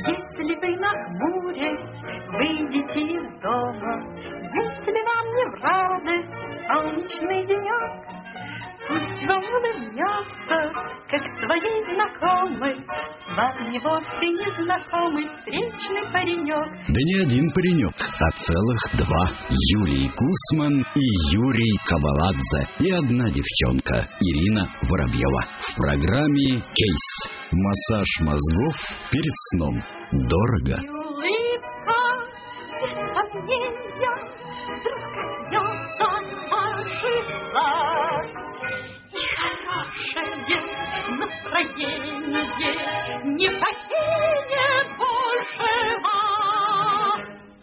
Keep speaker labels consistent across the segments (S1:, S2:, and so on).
S1: Если вы нахмурясь выйдете из дома, если вам не в радость солнечный денек, пусть вам улыбнется, как своей знакомой, вам не вовсе незнакомый встречный паренек.
S2: Да не один паренек, а целых два. Юрий Гусман и Юрий Каваладзе. И одна девчонка, Ирина Воробьева. В программе «Кейс». Массаж мозгов перед сном. Дорого.
S1: И улыбка, без сомнения, вдруг коснется наших глаз. И хорошее настроение не покинет больше вас.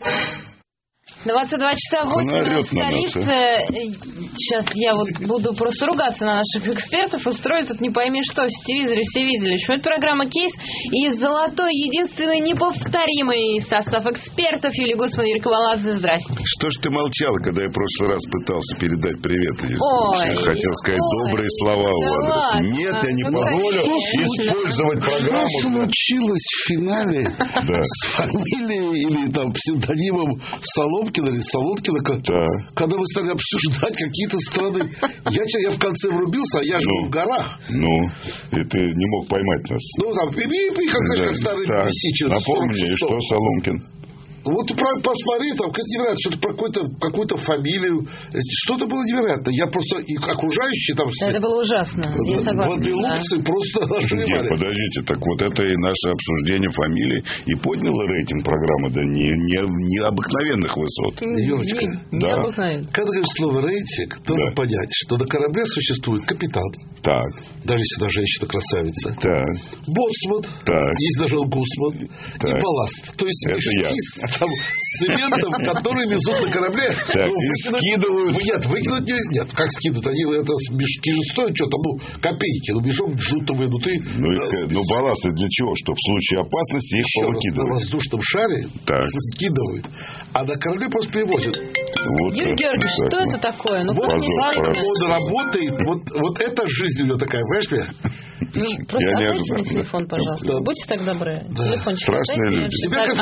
S3: 22 часа 8 минут в столице. Сейчас я вот буду просто ругаться на наших экспертов, устроить тут не пойми что, в телевизоре все видели. Что это программа «Кейс» и золотой, единственный, неповторимый состав экспертов Юлия Гусман, Юрий Каваладзе. Здрасте.
S4: Что ж ты молчала, когда я в прошлый раз пытался передать привет?
S3: Ой,
S4: хотел сказать добрые слова у адрес. Нет, я не позволю использовать программу.
S5: Что случилось в финале с фамилией или там псевдонимом Соломкина или Солодкина, когда вы стали обсуждать какие-то страны? Я в конце врубился, а я живу в горах.
S4: Ну, и ты не мог поймать нас.
S5: Ну, там, как старый писич.
S4: Напомни, что Соломкин?
S5: Вот посмотри, там какая-то невероятно, что-то про какую-то фамилию. Что-то было невероятно. Я просто и окружающие там...
S3: Это было ужасно. Я согласна.
S5: Владелупцы просто ошибали.
S4: Подождите, так вот это и наше обсуждение фамилий и подняло рейтинг программы до необыкновенных высот.
S5: Юрочка,
S3: необыкновенно.
S5: Когда говоришь слово рейтинг, должен понять, что на корабле существует капитан.
S4: Так.
S5: Даже если она женщина-красавица.
S4: Так.
S5: Боцман.
S4: Так.
S5: Есть даже Гусман. И балласт. То есть мешки с цементом, которые везут на корабле.
S4: Так, и скидывают.
S5: Нет, выкинуть нельзя. Нет, как скидывают? Они, это мешки же стоят что-то, копейки. Мешок джутовый,
S4: балласт для чего? Что в случае опасности их повыкидывают.
S5: На воздушном шаре скидывают. А на корабле просто перевозят.
S3: Юрий Георгиевич, что это такое?
S5: Он работает. Вот эта жизнь у него такая, понимаешь?
S3: Просто отдайте мне телефон, пожалуйста. Будьте так добры.
S4: Страшные люди.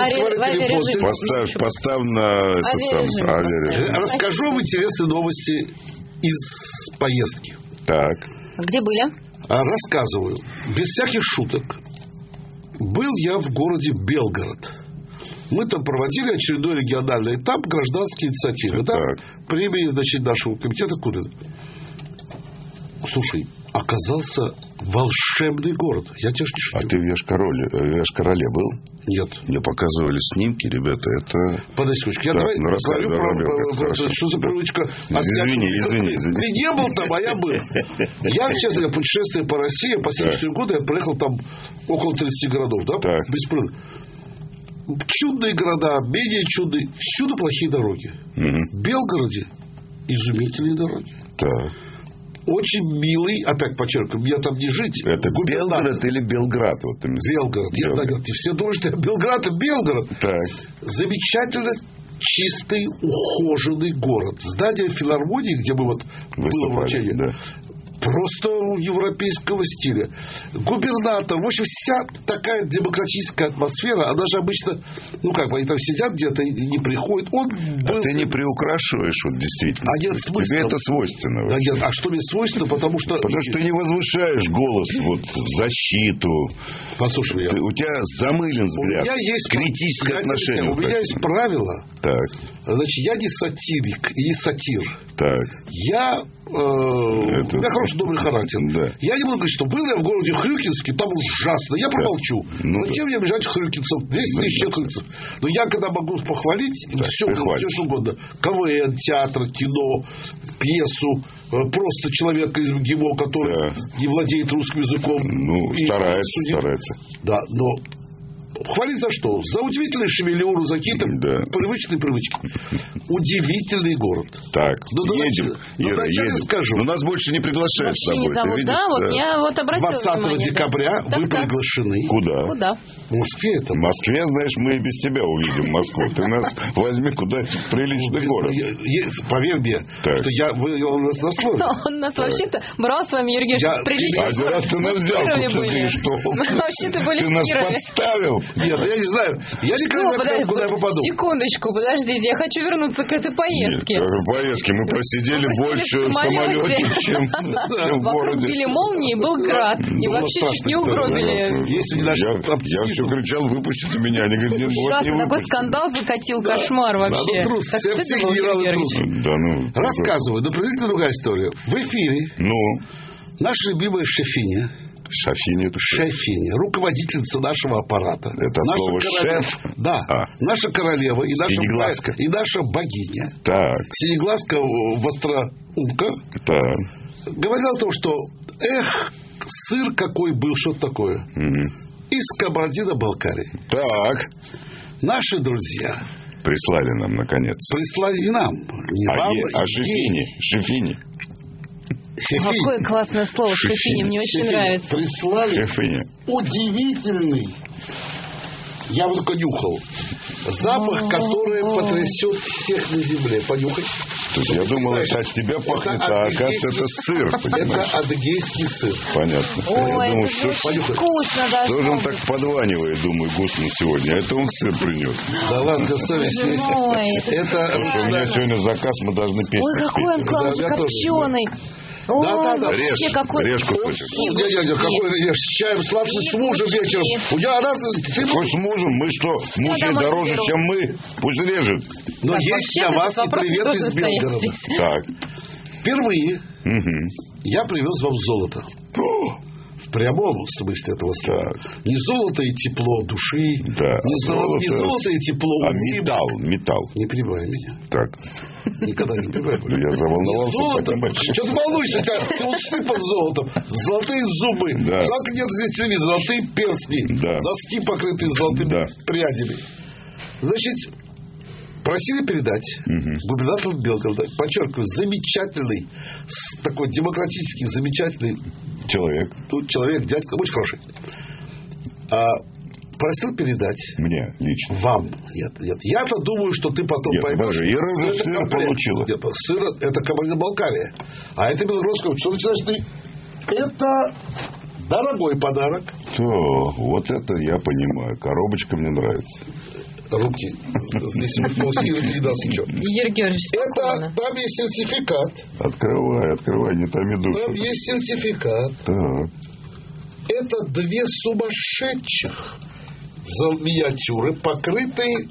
S4: Поставь на авиарежим.
S5: Расскажу вам интересные новости из поездки.
S4: Так.
S3: Где были?
S5: Рассказываю. Без всяких шуток. Был я в городе Белгород. Мы там проводили очередной региональный этап гражданской инициативы. Да? Премии, нашего комитета куда? Слушай, оказался волшебный город. Я тебе не шучу.
S4: А ты в Йошкар-Оле был?
S5: Нет.
S4: Мне показывали снимки, ребята, это...
S5: Подожди, секундочку, я давай говорю что за привычка...
S4: Извини.
S5: Ты не был там, а я был. Я, честно говоря, путешествие по России, последние 4 года я проехал там около 30 городов, да? Беспрерывно. Чудные города, менее чудные. Всюду плохие дороги. В Белгороде изумительные дороги.
S4: Так.
S5: Очень милый, опять подчеркиваю, мне там не жить.
S4: Это Белгород или Белград?
S5: Белгород. Все думают, что Белград это Белгород.
S4: Так.
S5: Замечательно чистый, ухоженный город. Здание филармонии, где мы было вручение, просто европейского стиля. Губернатор, в общем, вся такая демократическая атмосфера, она же обычно, они там сидят где-то и не приходят.
S4: Ты не приукрашиваешь, действительно.
S5: А нет смысла.
S4: Тебе это свойственно.
S5: Да нет, а что мне свойственно, потому что
S4: ты не возвышаешь голос в защиту.
S5: Послушай меня.
S4: У тебя замылен взгляд.
S5: У меня есть
S4: критическое отношение.
S5: У меня есть правило.
S4: Так.
S5: Значит, я не сатирик и не сатир.
S4: Так.
S5: У меня хороший добрый характер.
S4: Да.
S5: Я не буду говорить, что был я в городе Хрюкинске, там ужасно. Я промолчу. Зачем мне бежать хрюкинцев? 200 тысяч хрюкинцев. Но я когда могу похвалить, все что угодно. КВН, театр, кино, пьесу, просто человека из МГИМО, который не владеет русским языком.
S4: Старается.
S5: Да, но хвалить за что? За удивительную шевелюру, за какие-то привычные привычки. Удивительный город.
S4: Так,
S5: едем. Скажу.
S4: Но нас больше не приглашают с тобой.
S3: Я обратила
S5: 20 декабря вы приглашены.
S4: Куда?
S5: В Москве это.
S4: В Москве, знаешь, мы и без тебя увидим Москву. Ты нас возьми куда-нибудь в приличный город.
S5: Поверь мне, что он нас насловил.
S3: Он нас вообще-то брал с вами, Юрий Георгиевич, прилично.
S4: Один раз ты нас взял.
S3: Вообще-то были
S4: ты нас подставил. Петров.
S5: Нет, я не знаю. Я никогда не знаю, куда я попаду.
S3: Секундочку, подождите, я хочу вернуться к этой поездке.
S4: Нет, поездке мы просидели больше в самолете, чем в городе.
S3: Били молнии, был град. И вообще чуть не угробили.
S4: Я все кричал, выпустите меня. Они говорят, нет, вот не
S3: такой скандал закатил, кошмар вообще.
S5: Все генералы трусы. Рассказываю, например, другая история. В эфире наша любимая шефиня. Шефиня, руководительница нашего аппарата.
S4: Это слово шеф?
S5: Да. Наша королева и наша богиня.
S4: Так.
S5: Синеглазка востроумка.
S4: Так.
S5: Говорила о том, что сыр какой был, что-то такое. Из Кабардино-Балкарии.
S4: Так.
S5: Наши друзья
S4: прислали нам, наконец.
S5: Прислали нам. Не вам,
S4: Шефини.
S3: Какое классное слово шефини, мне очень нравится.
S5: Прислали удивительный, я бы только нюхал, запах, который потрясет всех на земле. Понюхать.
S4: То есть я думал, это от тебя пахнет, а оказывается это сыр.
S5: Это адыгейский сыр.
S4: Понятно.
S3: Ой,
S4: я думаю,
S3: это вкусно даже.
S4: Что же он так подванивает, думаю, Гусман сегодня? Это он сыр принес.
S5: Да ладно, совесть есть.
S4: Потому что у меня сегодня заказ, мы должны петь.
S3: Ой, какой он классный, копченый.
S5: Да.
S4: Решку хочешь?
S5: Дядя, какой ешь с чаем сладким, с мужем вечером.
S4: Какой с мужем? Мы что? Мужчина дороже, чем мы. Пусть режет.
S5: Но есть для вас и привет из Белгорода.
S4: Так.
S5: Впервые я привез вам золото. В прямом смысле этого слова. Не золото и тепло души. Не золото и тепло.
S4: А металл.
S5: Не перебивай меня.
S4: Так.
S5: Никогда не перебивай.
S4: Я заволновался.
S5: Что ты волнуешься? Ты усыпан золотом. Золотые зубы. Жалко нет здесь телевизора. Золотые перстни. Носки покрытые золотыми прядями. Значит, просили передать губернатор Белгорода, подчеркиваю, замечательный, такой демократический, замечательный человек, дядька, очень хороший. Просил передать.
S4: Мне лично.
S5: Вам. Нет. Я-то думаю, что ты потом поймешь.
S4: Ира сыр получила.
S5: Нет, сыр это Кабардино-Балкария. А это белорусское. Что начинаешь ты? Это дорогой подарок.
S4: Вот это я понимаю. Коробочка мне нравится.
S5: Руки. Если не даст ничего.
S3: Юрий Георгиевич,
S5: это, там есть сертификат.
S4: Открывай, не томи душу.
S5: Там есть сертификат.
S4: Так.
S5: Это 2 сумасшедших миниатюры, покрытые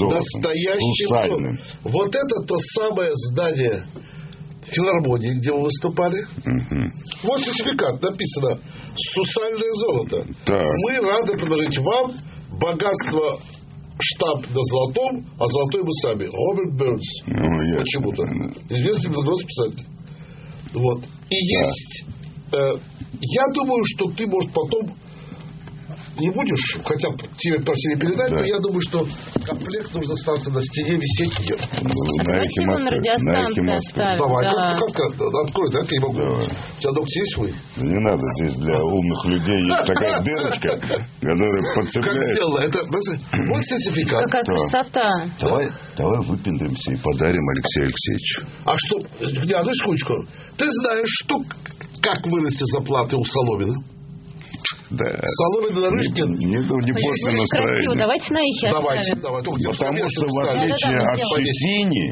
S5: настоящим. Вот это то самое здание филармонии, где вы выступали. Вот сертификат, написано «Сусальное золото». Мы рады предложить вам богатство штаб на золотом, а золотой мы сами. Роберт Бернс. Почему-то. Известный белорусский писатель. Вот. И есть... я думаю, что ты, может, потом не будешь, хотя тебе просили передать, но я думаю, что комплект нужно остаться на стене, висеть где.
S3: На радиостанции оставить.
S5: Давай, открой, да, я могу. У тебя ногти есть вы?
S4: Не надо, здесь для умных людей есть такая дырочка, которая подцепляет.
S5: Как сделано? Это, вот сертификат.
S3: Какая красота.
S4: Давай выпендримся и подарим Алексею Алексеевичу.
S5: А что? Не, одну секундочку. Ты знаешь, как вырасти зарплаты у Соломина?
S4: Да.
S5: Соломин на рынке
S4: не после настроения.
S3: Давайте на их оставим.
S4: Потому что в отличие от Шефини,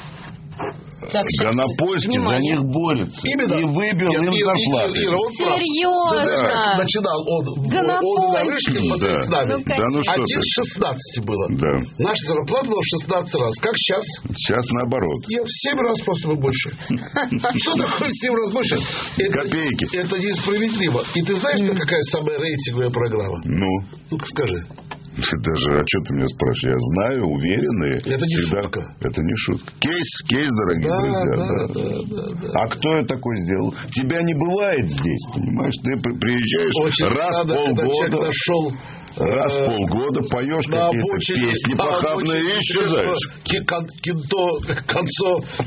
S4: Гонопольский за них борется.
S5: Именно.
S4: И выбил им зарплату.
S3: Серьезно?
S5: Начинал он на Нарышкин с нами. 1 из 16 было. Наша зарплата была в 16 раз. Как сейчас?
S4: Сейчас наоборот.
S5: В 7 раз просто больше. Что такое в 7 раз больше?
S4: Копейки.
S5: Это несправедливо. И ты знаешь, какая самая рейтинговая программа? Ну-ка скажи.
S4: Даже, что ты меня спрашиваешь? Я знаю, уверенные.
S5: Это не шутка.
S4: Это не шутка. Кейс, дорогие друзья. Да. А кто это такой сделал? Тебя не бывает здесь, понимаешь? Ты приезжаешь
S5: очень
S4: раз в полгода. Раз в полгода поешь какие-то песни похабные и исчезаешь.
S5: Концо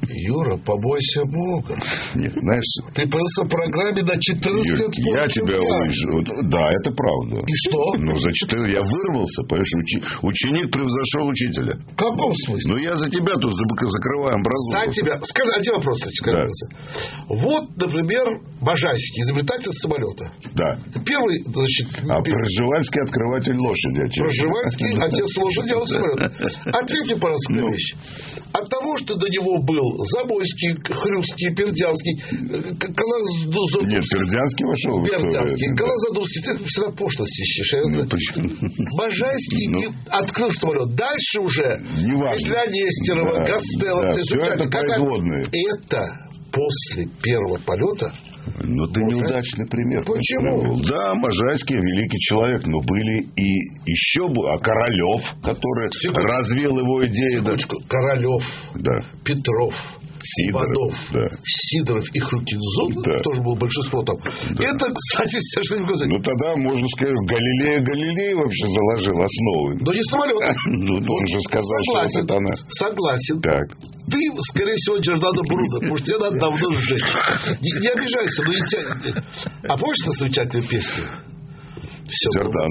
S5: Юра, побойся Бога.
S4: Нет, знаешь...
S5: Ты появился в программе на 14 лет позже.
S4: Я тебя увижу. Да, это правда.
S5: И что?
S4: Ну, за 4 я вырвался, понимаешь, ученик превзошел учителя.
S5: В каком смысле?
S4: Ну, я за тебя тут закрываю амбразуру.
S5: За тебя. Скажи, один вопрос, скажи. Вот, например, Можайский, изобретатель самолета.
S4: Да.
S5: Первый, значит...
S4: А Пржевальский открыватель лошади.
S5: Пржевальский отец лошади, делал самолет. Ответь мне, пожалуйста, вещь. От того, что до него был Забойский, Хрюстский, Пердянский, Колозадовский...
S4: Нет, Пердянский вошел в
S5: историю. Колозадовский, ты всегда пошлости ищешь. Можайский открыл самолет. Дальше уже Петля Нестерова, Гастелло.
S4: Все это производные.
S5: Это после первого полета...
S4: Но ты неудачный пример.
S5: Почему?
S4: Да, Можайский великий человек, но были и еще... А Королев, который развил его идеи...
S5: Королев,
S4: да.
S5: Петров,
S4: Сидоров, да.
S5: Сидоров и Хрюкинзон, да. Тоже было большинство там. Да. Это, кстати, все что-нибудь сказать.
S4: Ну, тогда, можно сказать, Галилей вообще заложил основы.
S5: Но не самолет.
S4: Ну, он же сказал, что это она.
S5: Согласен.
S4: Так.
S5: Ты, скорее всего, Джордано Бруно, потому что тебе надо давно сжечь. Не обижайся, но и тебя... А помнишь эту замечательную песню? Все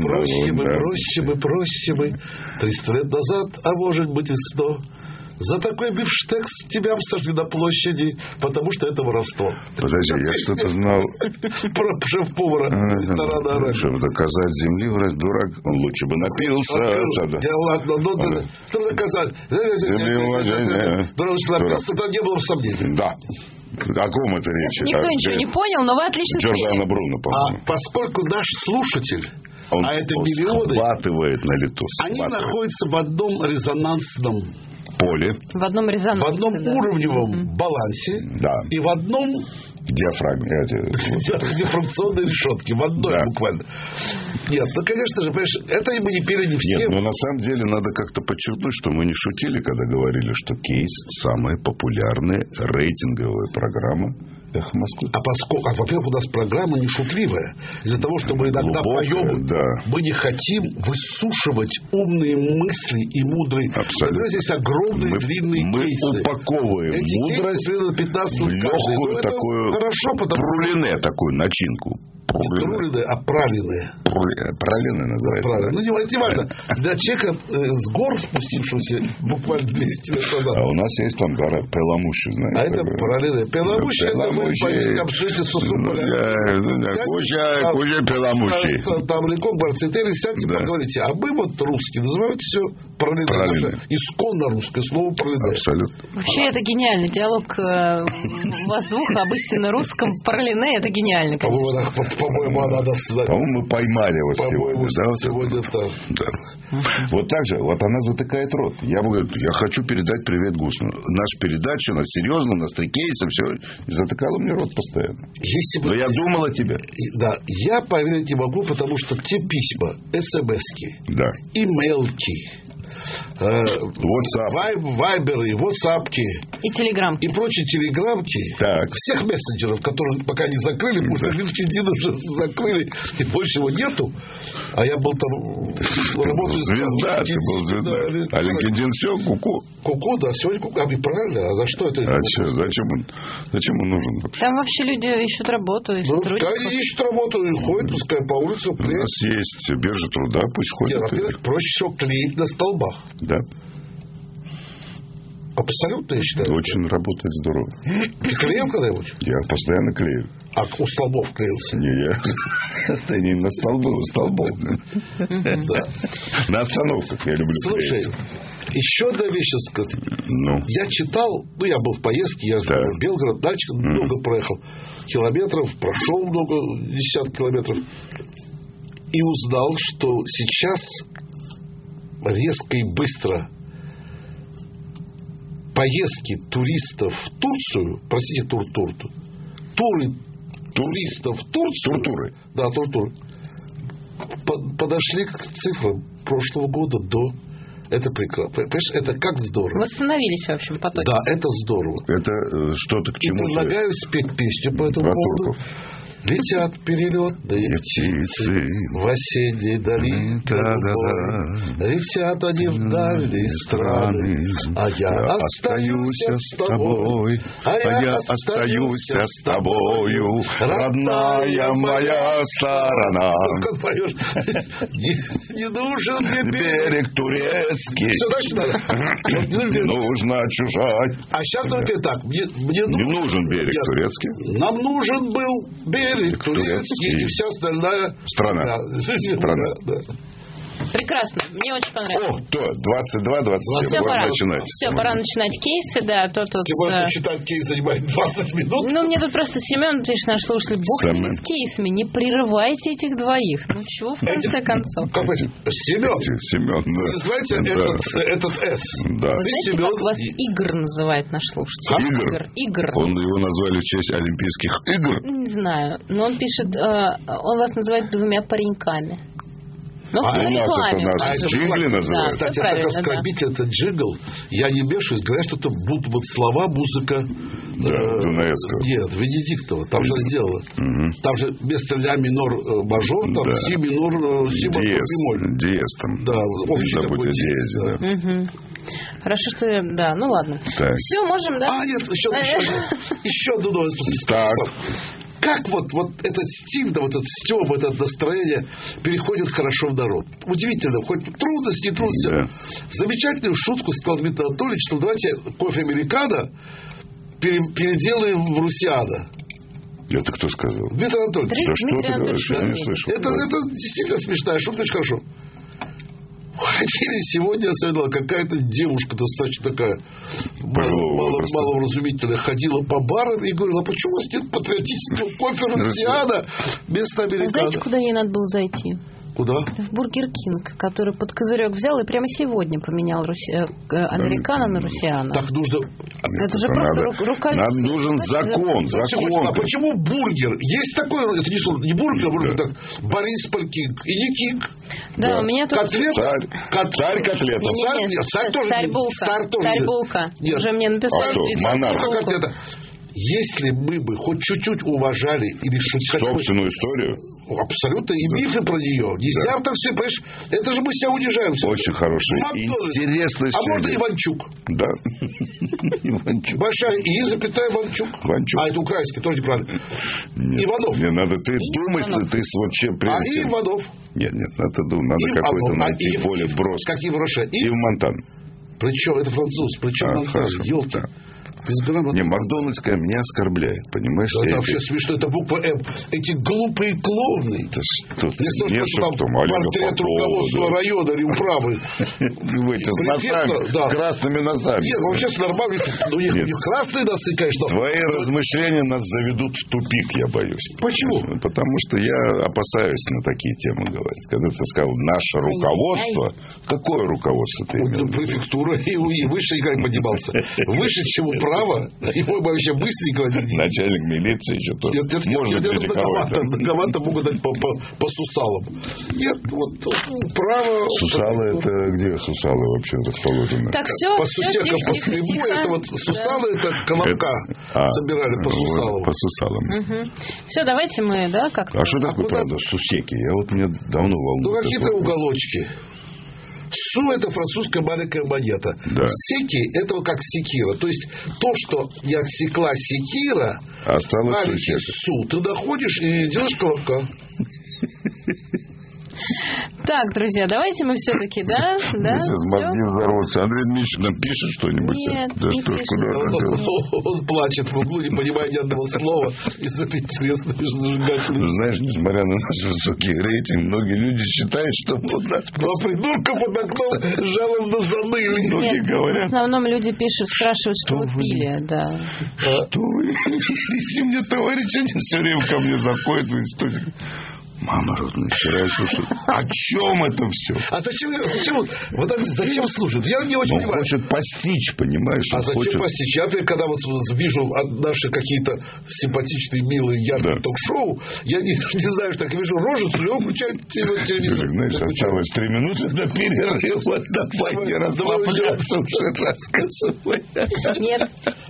S5: проще мы. 300 лет назад, а может быть и 100. За такой бифштекс тебя сожгли на площади, потому что это воровство.
S4: Подожди, я что-то знал...
S5: Про шеф-повара ресторана.
S4: Чтобы доказать земли, врать дурак, он лучше бы напился.
S5: Ладно, ну, чтобы доказать. Напился, там не было сомнений.
S4: Да. О ком это речь?
S3: Никто ничего не понял, но вы отлично спели.
S4: Джордано Бруно, по-моему.
S5: Поскольку наш слушатель,
S4: он
S5: это миллионы,
S4: схватывает на лету.
S5: Они находятся в одном резонансном
S4: поле.
S3: В одном резонансе.
S5: В одном уровневом балансе.
S4: Да.
S5: И в одном...
S4: Диффракционной
S5: решетке. В одной буквально. Нет, ну, конечно же, понимаешь, это мы не пели не всем.
S4: Нет, но на самом деле надо как-то подчеркнуть, что мы не шутили, когда говорили, что «Кейс» самая популярная рейтинговая программа «Эхо Москвы».
S5: Во-первых, у нас программа не шутливая. Из-за того, что мы иногда поем, мы не хотим высушивать умные мысли и мудрые.
S4: Абсолютно.
S5: Здесь огромные длинные кейсы.
S4: Мы упаковываем мудрость в легкую такую прулине, такую начинку.
S5: Прулине, а пралине.
S4: Пралине называется.
S5: Ну, не важно. Для человека с гор спустившегося буквально 200 лет назад.
S4: А у нас есть там гора Пеламуши, знаете.
S5: А это пралине. Пеламуши, это мы пойдем обсудите
S4: Куча Пеламуши.
S5: Там легко барцетели, сядьте, поговорите. А мы вот русские называют все пралине. Исконно русское слово пралине.
S4: Абсолютно.
S3: Вообще это гениальный диалог вас двух об истинно русском пралине. Это гениально, конечно.
S5: По-моему, она даст...
S4: По-моему, мы поймали его
S5: сегодня.
S4: Да. Вот так же, вот она затыкает рот. Я говорю, я хочу передать привет Гусману. Наша передача, она серьезно, у нас 3 кейса, все. И затыкала мне рот постоянно. Но я думал о тебе.
S5: Да, я поверить не могу, потому что те письма, смс-ки, имейлки, вайберы, ватсапки
S3: и телеграмки.
S5: И прочие телеграмки всех мессенджеров, которые пока не закрыли, потому что LinkedIn уже закрыли, и больше его нету. А я был там...
S4: Звезда, ты был звезда. А LinkedIn все, ку-ку.
S5: Ку-ку, да, сегодня ку-ку. А правильно, а за что это?
S4: А что, зачем он нужен вообще?
S3: Там вообще люди ищут работу, ищут
S5: трудников. Ищут работу и ходят, пускай по улице.
S4: У нас есть биржа труда, пусть ходят.
S5: Во-первых, проще всего клеить на столбах.
S4: Да.
S5: Абсолютно, я считаю.
S4: Очень работает здорово.
S5: Ты клеил когда-нибудь?
S4: Я постоянно клею.
S5: А у столбов клеился?
S4: Не, я. Это не на столбы, у столбов. На остановках я люблю клеить.
S5: Слушай, еще одна вещь сказать. Я читал, я был в поездке, я в Белгород, дальше много проехал километров, прошел много, десятки километров. И узнал, что сейчас резко и быстро поездки туристов в Турцию, простите, туры туристов в Турцию, да, туры, подошли к цифрам прошлого года до... Это прекрасно. Понимаешь, это как здорово.
S3: Восстановились, в общем, потоки.
S5: Да, это здорово.
S4: Это что-то к чему-то...
S5: И предлагаю спеть песню по этому поводу. Летят перелетные птицы в осенней долине. Летят они в дальние страны, а я остаюсь с тобой.
S4: А я остаюсь с тобою, родная моя сторона.
S5: Не нужен мне
S4: берег турецкий.
S5: Все, дальше надо.
S4: Нужно чужать.
S5: А сейчас только так.
S4: Не нужен берег турецкий.
S5: Нам нужен был берег турецкий и вся остальная
S4: страна.
S5: Да.
S3: Прекрасно, мне очень понравилось.
S4: 22-27,
S3: все,
S4: пора начинать.
S3: Все, пора начинать кейсы, да. То тут,
S5: ты можешь читать кейс занимает 20 минут.
S3: Ну, мне тут просто Семен пишет, наш слушатель, бог с ними с кейсами, не прерывайте этих двоих. Ну, чего в конце концов?
S5: Как это? Семен, да. Называйте этот С.
S3: Да. Вы знаете, как вас Игорь называет наш слушатель? Игорь.
S4: Он его назвали в честь Олимпийских игр?
S3: Не знаю, но он пишет, он вас называет двумя пареньками. Ну,
S4: у нас это наш джингли называется.
S5: Кстати, так оскорбить этот джингл, я не бешусь, говорят, что это будут слова, музыка.
S4: Дунаевского.
S5: Нет, Венедиктова. Там же сделала. Там же вместо ля минор мажор, там си минор, си бемоль.
S4: Диез там.
S5: Да,
S4: общий такой диез.
S3: Хорошо, что... Да, ну ладно.
S4: Так.
S3: Все, можем, да?
S5: А, нет, еще одну новость.
S4: Так.
S5: Как вот этот стиль, да, вот этот стёб, это настроение переходит хорошо в народ. Удивительно, хоть трудности, не трудности. Да. Замечательную шутку сказал Дмитрий Анатольевич, что давайте кофе американо переделаем в русиано.
S4: Это кто сказал?
S5: Дмитрий Анатольевич.
S4: Да что ты говоришь? Я не слышал.
S5: Это действительно смешная шутка, очень хорошо. Ходили сегодня, особенно какая-то девушка достаточно такая маловразумительная, ходила по барам и говорила, а почему у вас нет патриотического кофе русиано вместо американо?
S3: Знаете, куда ей надо было зайти?
S5: Куда?
S3: В Бургер Кинг, который под козырек взял и прямо сегодня поменял американо на русиано.
S5: Так нужно...
S3: Это же просто рука...
S4: Нам нужен закон.
S5: А почему бургер? Есть такое... Это не бургер, а бургер, так Борисполь Кинг и не Кинг.
S3: Да, у меня тут...
S4: Царь котлета.
S3: Царь-булка. Уже мне написали.
S5: Монарх. Если мы бы хоть чуть-чуть уважали или
S4: собственную историю,
S5: абсолютно, и мифы про нее. Нельзя так все, понимаешь, это же мы себя унижаем.
S4: Очень хороший, интересный.
S5: А можно Иванчук?
S4: Да. Иванчук.
S5: Большая И, запятая Иванчук. А это украинский, тоже неправильно. Иванов.
S4: Не надо, ты думаешь, ты вообще прежде.
S5: И Иванов.
S4: Нет, надо какой-то найти более броский.
S5: Как Ивроша.
S4: И в Монтан.
S5: Причем это француз, причем Монтан. Елки.
S4: Не, макдональдская меня оскорбляет, понимаешь?
S5: Да, это вообще смешно, это буква М. Эти глупые клоуны.
S4: Это что?
S5: Нет, что там портрет руководства района или управы.
S4: С красными носами.
S5: Нет, вообще с нормальными. Ну, у них красные носы, конечно.
S4: Твои размышления нас заведут в тупик, я боюсь.
S5: Почему?
S4: Потому что я опасаюсь на такие темы говорить. Когда ты сказал наше руководство, какое руководство ты имел?
S5: Префектура и выше никак не поднимался. Выше, чем право. Его вообще мысли кладить.
S4: Начальник милиции еще тоже. Можно критиковать.
S5: Команда могут дать по сусалам. Нет, вот право.
S4: Сусалы это где сусалы вообще расположены?
S3: Так, все.
S5: По сусекам, по слему. Это вот сусалы, это колобка. Собирали по сусалам.
S4: По сусалам.
S3: Все, давайте мы, да, как-то.
S4: А что такое, правда, сусеки? Я вот меня давно волнует.
S5: Ну, какие-то уголочки. Су – это французская маленькая монета.
S4: Да.
S5: Секи – это как секира. То есть, то, что не отсекла секира,
S4: осталось
S5: су, ты находишь и делаешь колобка.
S3: Так, друзья, давайте мы все-таки, да?
S4: Сейчас мозги взорвутся. Андрей Дмитриевич нам пишет что-нибудь?
S3: Нет,
S4: да
S3: не
S4: что ж,
S5: пишет. Он плачет в углу, не понимая ни одного слова из этой интересной зажигательной.
S4: Знаешь, несмотря на наш высокий рейтинг, многие люди считают, что у нас
S5: два придурка под окном жалобно заныли.
S3: Нет,
S4: говорят,
S3: в основном люди пишут, спрашивают, что вы пили. Да.
S4: Что вы? Если мне товарищ один все время ко мне заходит в институт. Мама родная, вчера слушай, о чем это все?
S5: А зачем служит? Я не очень понимаю.
S4: Он хочет постичь, понимаешь?
S5: А зачем постичь? Я, например, когда вот вижу наши какие-то симпатичные, милые, яркие ток-шоу, я не знаю, что так вижу рожицу, и он включает телевизор.
S4: Знаешь, осталось 3 минуты до перерыва. Давай не расслабляться, уже рассказывай.
S3: Нет,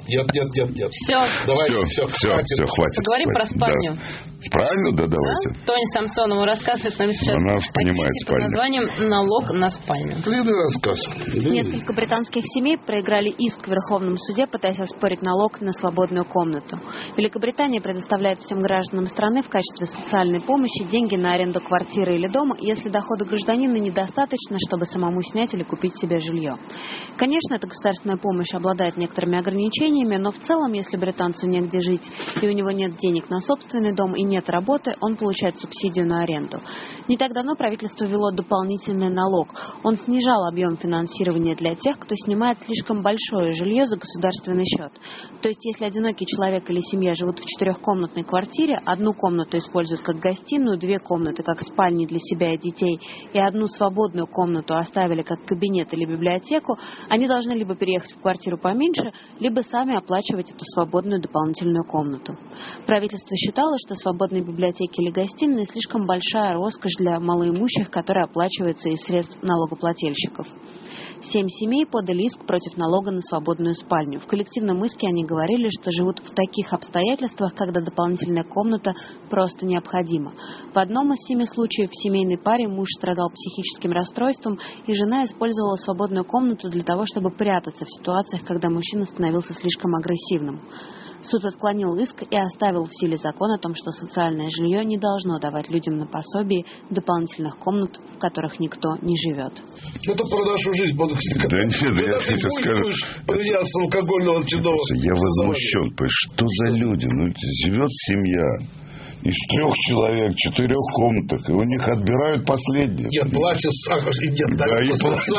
S5: Нет.
S3: Все.
S5: Давайте,
S4: все, хватит.
S3: Поговорим про спальню.
S4: Да. Правильно? Да, давайте.
S3: Тони Самсонову рассказывает нам сейчас
S4: Она понимает
S3: под
S4: спальню.
S3: названием «Налог на спальню».
S5: Длинный рассказ.
S6: Несколько британских семей проиграли иск в Верховном суде, пытаясь оспорить налог на свободную комнату. Великобритания предоставляет всем гражданам страны в качестве социальной помощи деньги на аренду квартиры или дома, если дохода гражданина недостаточно, чтобы самому снять или купить себе жилье. Конечно, эта государственная помощь обладает некоторыми ограничениями, но в целом, если британцу негде жить и у него нет денег на собственный дом и нет работы, он получает субсидию на аренду. Не так давно правительство ввело дополнительный налог. Он снижал объем финансирования для тех, кто снимает слишком большое жилье за государственный счет. То есть, если одинокий человек или семья живут в 4-комнатной квартире, одну комнату используют как гостиную, 2 комнаты как спальни для себя и детей, и одну свободную комнату оставили как кабинет или библиотеку, они должны либо переехать в квартиру поменьше, либо сами оплачивать эту свободную дополнительную комнату. Правительство считало, что свободные библиотеки или гостиные слишком большая роскошь для малоимущих, которая оплачивается из средств налогоплательщиков. 7 семей подали иск против налога на свободную спальню. В коллективном иске они говорили, что живут в таких обстоятельствах, когда дополнительная комната просто необходима. В одном из 7 случаев в семейной паре муж страдал психическим расстройством, и жена использовала свободную комнату для того, чтобы прятаться в ситуациях, когда мужчина становился слишком агрессивным. Суд отклонил иск и оставил в силе закон о том, что социальное жилье не должно давать людям на пособие дополнительных комнат, в которых никто не живет.
S5: Это про нашу жизнь,
S4: да нет, я тебе скажу.
S5: С алкогольного очередного.
S4: Я возмущен. Что за люди? Живет семья из 3 человек, 4 комнатах, и у них отбирают последнее.
S5: Нет, платят дают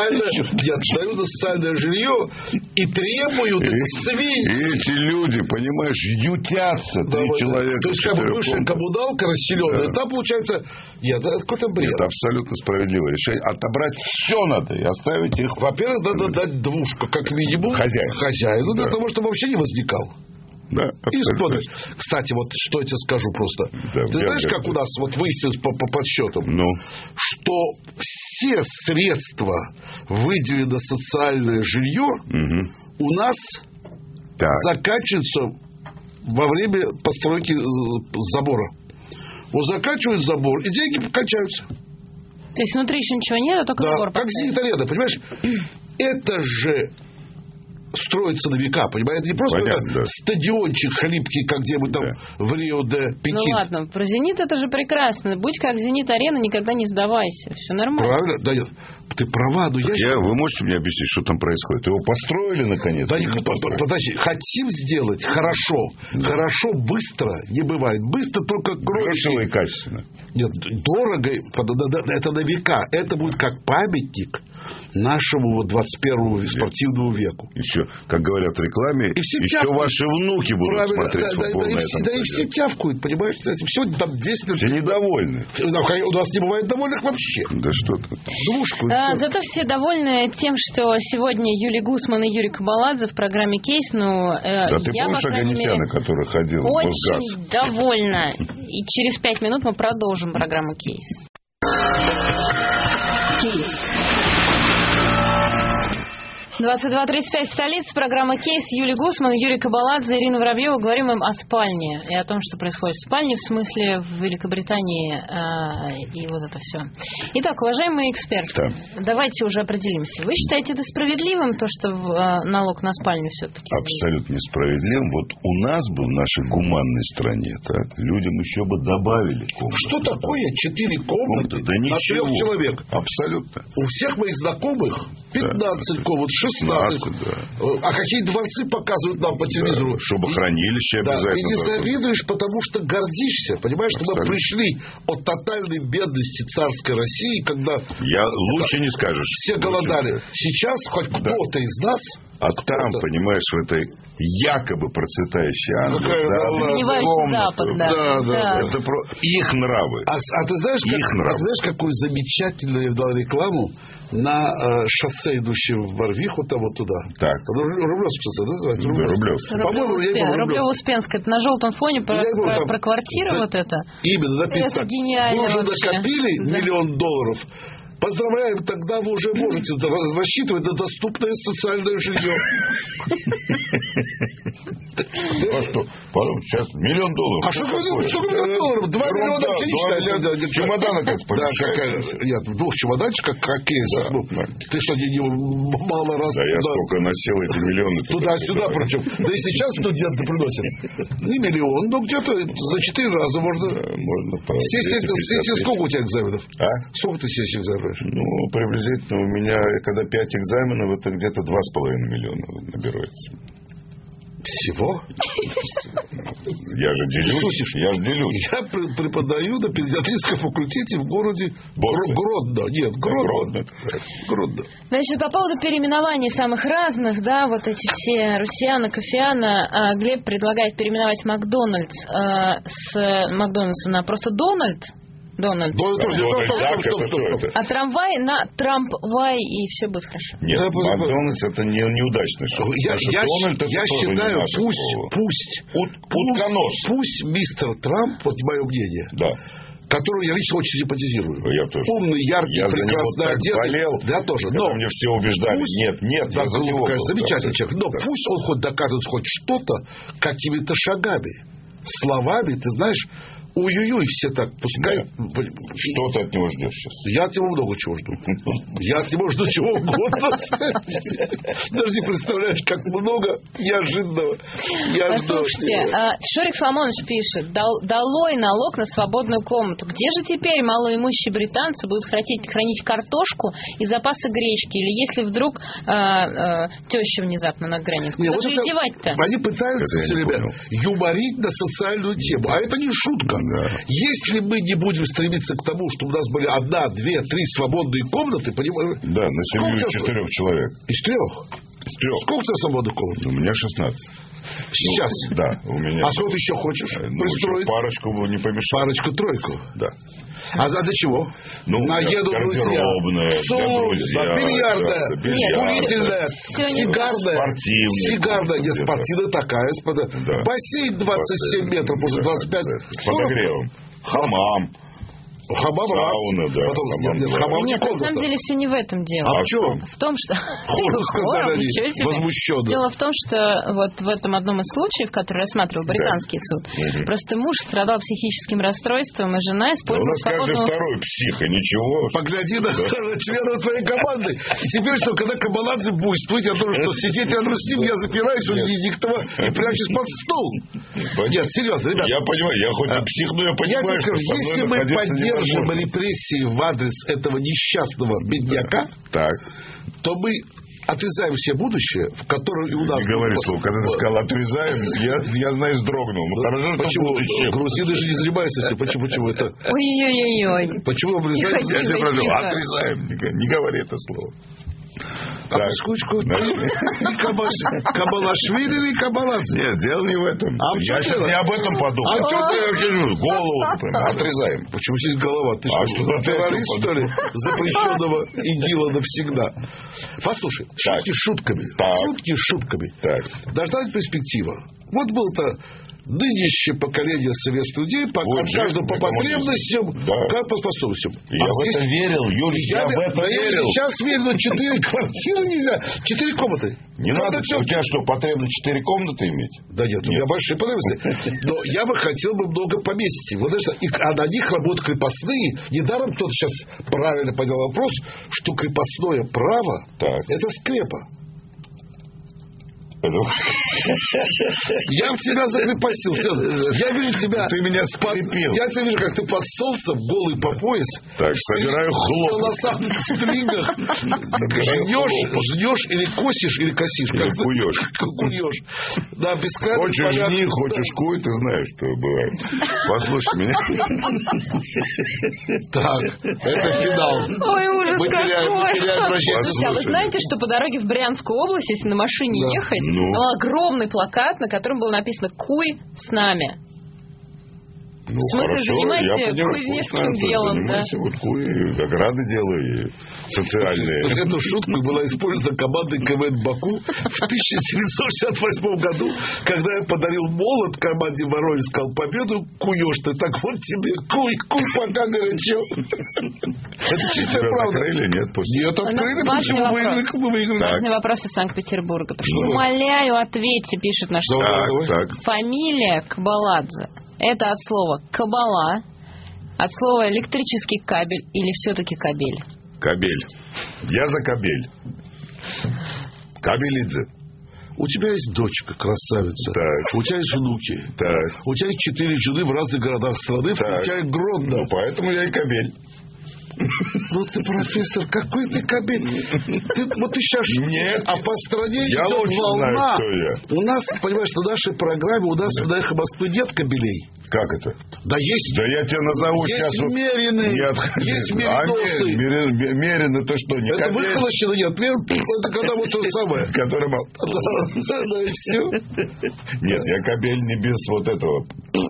S5: на социальное жилье и требуют свиньи.
S4: И эти люди, понимаешь, ютятся. 3 человека.
S5: То есть, как бы бывшая коммуналка расселенная, там получается, это какой-то бред.
S4: Это абсолютно справедливое решение. Отобрать все надо и оставить их.
S5: Во-первых, надо дать двушку, как минимум, хозяину, для того, чтобы вообще не возникал.
S4: Да,
S5: и смотришь. Кстати, вот что я тебе скажу просто. Да, ты знаешь, как у нас вот выяснилось по подсчетам, что все средства, выделенные на социальное жилье, у нас заканчиваются во время постройки забора. Вот заканчивают забор, и деньги кончаются.
S3: То есть внутри еще ничего нет, а только забор
S5: как Зенит-Арена, понимаешь? Это же строится на века, понимаете? Это не просто стадиончик хлипкий, как где-нибудь там в Рио-де-Пекин.
S3: Ну ладно, про «Зенит» это же прекрасно. Будь как «Зенит-Арена», никогда не сдавайся. Все нормально.
S5: Правильно? Да нет, ты права, но
S4: Вы можете мне объяснить, что там происходит? Его построили наконец?
S5: Да, подожди, хотим сделать хорошо. Хорошо, быстро не бывает. Быстро только гроши.
S4: Дешево и качественно.
S5: Нет, дорого, это на века. Это будет как памятник нашему 21 спортивному веку.
S4: Еще, как говорят в рекламе, еще ваши внуки будут смотреть футбол на этом.
S5: Да и все тявкают, понимаешь? Все там 10 минут.
S4: Все недовольны.
S5: У нас не бывает довольных вообще.
S4: Да что ты.
S5: Двушку.
S3: Зато все довольны тем, что сегодня Юлий Гусман и Юрий Кабаладзе в программе «Кейс».
S4: Да ты помнишь Оганесяна, который ходил в Мосгаз?
S3: Очень довольна. И через 5 минут мы продолжим программу «Кейс». «Кейс». 22:35 столица, программа «Кейс», Юлий Гусман, Юрий Кабаладзе, Ирина Воробьева. Говорим им о спальне и о том, что происходит в спальне, в смысле в Великобритании и вот это все. Итак, уважаемые эксперты, давайте уже определимся. Вы считаете это справедливым, то, что налог на спальню все-таки?
S4: Абсолютно несправедливым. Вот у нас бы в нашей гуманной стране людям еще бы добавили комнаты.
S5: Что такое 4 комнаты на 3 человек?
S4: Абсолютно.
S5: У всех моих знакомых 15 комнат, 16. А какие дворцы показывают нам по телевизору?
S4: Чтобы хранилище обязательно.
S5: И не завидуешь, потому что гордишься. Понимаешь, что мы пришли от тотальной бедности царской России, когда
S4: лучше не скажешь.
S5: Все голодали. Сейчас хоть кто-то из нас...
S4: А там, понимаешь, в этой якобы процветающей Англии,
S3: Запад,
S4: это их нравы.
S5: А ты знаешь, какую замечательную я дал рекламу на шоссе, идущем в Барвиху, там вот туда. Рублевское шоссе, называется?
S3: По-моему, Рублево-Успенское. Это на желтом фоне про квартиры вот это.
S5: Именно написано.
S3: Это гениально.
S5: Мы уже накопили $1 000 000. Поздравляем, тогда вы уже можете рассчитывать на доступное социальное жилье.
S4: Сейчас $1 миллион.
S5: А что $1 миллион? 2 миллиона отлично.
S4: Чемодана, как
S5: нет, в 2 чемоданчиках, как кейсах. Ты что, не мало раз...
S4: Да я сколько носил эти миллионы.
S5: Туда-сюда, причем. Да и сейчас студенты приносят. Не миллион, но где-то за 4 раза можно. Сессия, сколько у тебя экзаменов? Сколько ты сессий экзаменов?
S4: Ну, приблизительно у меня, когда 5 экзаменов, это где-то 2,5 миллиона набирается.
S5: Всего?
S4: Я же делюсь.
S5: Я преподаю на педиатрическом факультете в городе Гродно. Нет, Гродно.
S3: Значит, по поводу переименований самых разных, да, вот эти все Русиана, Кофеана, Глеб предлагает переименовать Макдональдс с Макдональдсом на просто Дональд. А трамвай на Трампвай, и все будет хорошо.
S4: Нет, Макдональдс это неудачный шаг.
S5: Я считаю, пусть мистер Трамп, вот мое мнение, которого я лично очень симпатизирую. Умный, яркий, прекрасно одетый. Я тоже.
S4: Но мне все убеждали. Нет, я за него.
S5: Замечательный человек. Но пусть он хоть докажет хоть что-то какими-то шагами, словами, ты знаешь. Ой-ой-ой, все так, пускай...
S4: Что ты от него ждешь сейчас?
S5: Я от него много чего жду. Я от него жду чего угодно. Даже не представляешь, как много неожиданного.
S3: Послушайте, Шурик Соломонович пишет: долой налог на свободную комнату. Где же теперь малоимущие британцы будут хранить картошку и запасы гречки? Или если вдруг теща внезапно на границе? Куда же их девать-то?
S5: Они пытаются все время юморить на социальную тему. А это не шутка. Если мы не будем стремиться к тому, чтобы у нас были 1, 2, 3 свободные комнаты, понимаешь?
S4: Да, на семью 4 человек.
S5: Из 3? Сколько у тебя свободных комнат?
S4: У меня 16.
S5: Сейчас?
S4: Да, у меня.
S5: А сколько еще хочешь пристроить?
S4: Парочку не помешает.
S5: Парочку-тройку?
S4: Да.
S5: А для чего?
S4: Наеду
S5: гардеробная, бильярдная, курительная, сигарная. Нет, спортивная такая. Бассейн 27 метров, может 25.
S4: С подогревом. Хамам.
S5: Сауна, да. Потом,
S3: нет, на самом деле все не в этом дело.
S5: А в чем?
S3: В том, что...
S5: сказали возмущенно.
S3: Дело в том, что вот в этом одном из случаев, который рассматривал британский суд, просто муж страдал психическим расстройством, и жена использовала свободную...
S4: У нас каждый второй псих, и ничего.
S5: Погляди на членов твоей команды. И теперь что, когда Кабаладзе буйствует, я думаю, что сидеть рядом с ним, я запираюсь у Венедиктова и прячусь под стол. Нет, серьезно, ребята.
S4: Я понимаю, я хоть не псих, но я понимаю, что
S5: если мы поддерживаем репрессии в адрес этого несчастного бедняка, то мы отрезаем все будущее, в котором и у нас...
S4: Не говори слово, когда ты сказал отрезаем, я знаю, вздрогнул. Ну хорошо,
S5: почему? Грузины же не занимаются этим. Почему это?
S3: Ой-ой-ой.
S5: Почему обрезаем?
S4: Я тебе прошу, отрезаем. Не говори это слово.
S5: Скучку. Кабалашвили или Кабаладзе?
S4: Нет, дело не в этом. Я сейчас не об этом подумал.
S5: А что ты вообще
S4: голову отрезаем?
S5: Почему здесь голова? Ты что, террорист, что ли? Запрещенного ИГИЛа навсегда. Послушай, шутки шутками. Должна быть перспектива. Вот был-то нынешнее поколение советских людей, каждому по потребностям, как по способностям.
S4: Я в это верил, Юрий, я в это верил.
S5: Я сейчас верю, но 4 квартиры нельзя. 4 комнаты.
S4: Не надо, у тебя что, потребно 4 комнаты иметь?
S5: Да нет, у меня большие потребности. Но я бы хотел много поместить. Вот это, а на них работают крепостные. Недаром кто-то сейчас правильно понял вопрос, что крепостное право это скрепа. Я в тебя закрепостил. Я вижу тебя...
S4: Ты меня скрепил.
S5: Я тебя вижу, как ты под солнцем, голый по пояс.
S4: Так, собираю хлоп.
S5: В волосатых стригах. Жнешь или косишь, или косишь.
S4: Или куешь.
S5: Куешь. Да, бескрайний
S4: хочешь
S5: поляк.
S4: жни, хочешь куй, ты знаешь, что бывает. Послушай меня.
S5: Так, это финал.
S3: Ой, ужас.
S5: Мы теряем
S3: прощение. А вы знаете, что по дороге в Брянскую область, если на машине ехать, был огромный плакат, на котором было написано «Куй с нами». В смысле, занимайся кузнечным делом, да?
S4: Вот ограды делаю, социальные.
S5: Эту шутку была использована командой КВН «Баку» в 1968 году, когда я подарил молот команде «Воронеж», сказал: победу куешь ты, так вот тебе куй, пока горячо. Это чистая правда.
S4: Открыли, нет?
S5: Нет, открыли, почему мы выиграли?
S3: Важный вопрос из Санкт-Петербурга. Умоляю, ответьте, пишет наш слушатель. Фамилия Кабаладзе. Это от слова «кабала», от слова «электрический кабель» или все-таки «кабель»?
S4: Кабель. Я за кабель. Кабелидзе.
S5: У тебя есть дочка, красавица.
S4: Так.
S5: У тебя есть внуки.
S4: Так.
S5: У тебя есть 4 жены в разных городах страны, включая Гродно.
S4: Ну, поэтому я и кабель.
S5: Ну ты, профессор, какой ты кабель? Вот ты сейчас...
S4: Нет.
S5: А по стране
S4: я
S5: идет
S4: лучше
S5: волна.
S4: знаю, кто я.
S5: У нас, понимаешь, на нашей программе у нас на «Эхо Москвы» нет кабелей.
S4: Как это?
S5: Да есть.
S4: Да я тебе назову
S5: есть
S4: сейчас.
S5: Мерины. Есть меридосы.
S4: Мерины, то что? Не
S5: это
S4: кабель?
S5: выхолощено, нет. Это когда вот то же самое.
S4: Который мол...
S5: Да, и все.
S4: Нет, я кабель не без вот этого.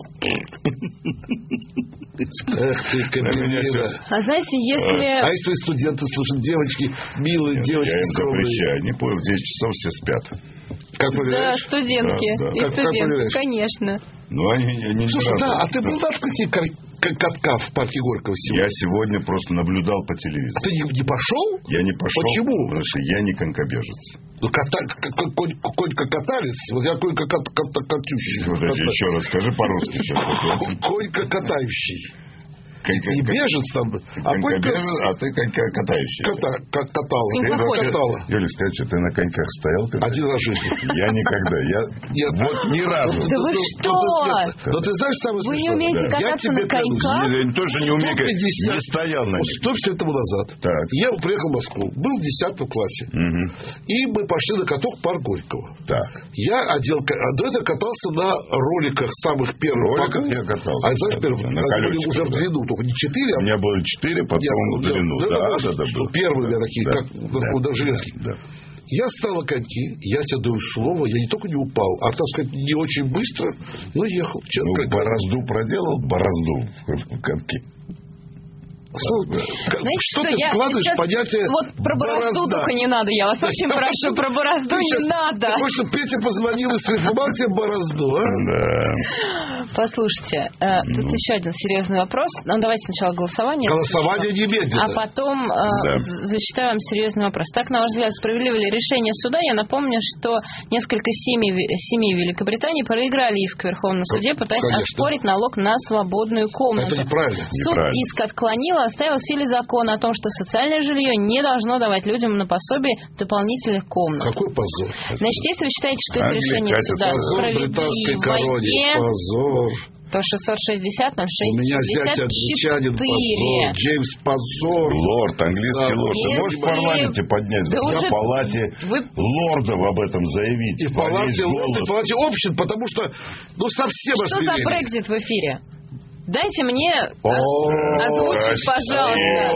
S5: Эх ты, кабелина.
S3: А знаете, если...
S5: А если студенты слушают, девочки, милые девочки,
S4: я им
S5: скромные.
S4: запрещаю. Не помню, в 10 часов все спят.
S5: Как проверяешь?
S3: Да, студентки.
S4: Да.
S3: И студентки, конечно.
S4: Ну, они
S5: Слушай, да, а ты был на открытии катка в парке Горького сегодня?
S4: Я сегодня просто наблюдал по телевизору.
S5: А ты не пошел?
S4: Я не пошел.
S5: Почему?
S4: Потому что я не конькобежец.
S5: Ну, конька-каталец. Вот я конька-катющий.
S4: Вот это еще раз скажи по-русски.
S5: Конька-катающий.
S4: Не
S5: бежец там.
S4: А ты катающий.
S5: Катала.
S4: Юлия, скажи, ты на коньках стоял?
S5: Один раз в жизни.
S4: Я никогда. Вот ни разу.
S3: Да вы что?
S5: Но ты знаешь, самое смешное?
S3: Вы не умеете кататься на коньках?
S4: Я тоже не умею. Не стоял на них.
S5: 150 тому назад. Я приехал в Москву. Был в 10 классе. И мы пошли на каток в парк Горького. Я до этого катался на роликах самых первых.
S4: Роликах я катался.
S5: А знаешь,
S4: на колесиках.
S5: Уже в длину. Не 4,
S4: У меня было 4, потом в длину. Да.
S5: Первые у меня такие, как железки. Я стал на коньки, я тебе даю слово, я не только не упал, а, так сказать, не очень быстро, но ехал.
S4: Борозду проделал, в коньки.
S5: Что ты вкладываешь в понятие
S3: вот про борозду только не надо, я вас очень прошу, про борозду не надо.
S5: Потому что Петя позвонил и срифмовал тебе борозду, а?
S4: Да.
S3: Послушайте, тут еще один серьезный вопрос. Ну, давайте сначала голосование.
S5: Голосование немедленно.
S3: А потом зачитаю вам серьезный вопрос. Так, на ваш взгляд, справедливо ли решение суда? Я напомню, что несколько семей Великобритании проиграли иск в Верховном суде, пытаясь оспорить налог на свободную комнату.
S5: Это неправильно.
S3: Суд иск отклонил, оставил в силе закон о том, что социальное жилье не должно давать людям на пособие дополнительных комнат.
S5: Какой позор.
S3: Значит, если вы считаете, что это решение суда справедливое,
S5: позор.
S3: то 660 06
S5: У меня зять англичанин, позор. Джеймс, позор.
S4: Лорд, английский лорд. Ты можешь в парламенте поднять в палате лордов об этом заявить?
S5: И в палате лордов, в палате общин, потому что совсем
S3: ошибили. Что за Брексит в эфире? Дайте мне озвучить, пожалуйста.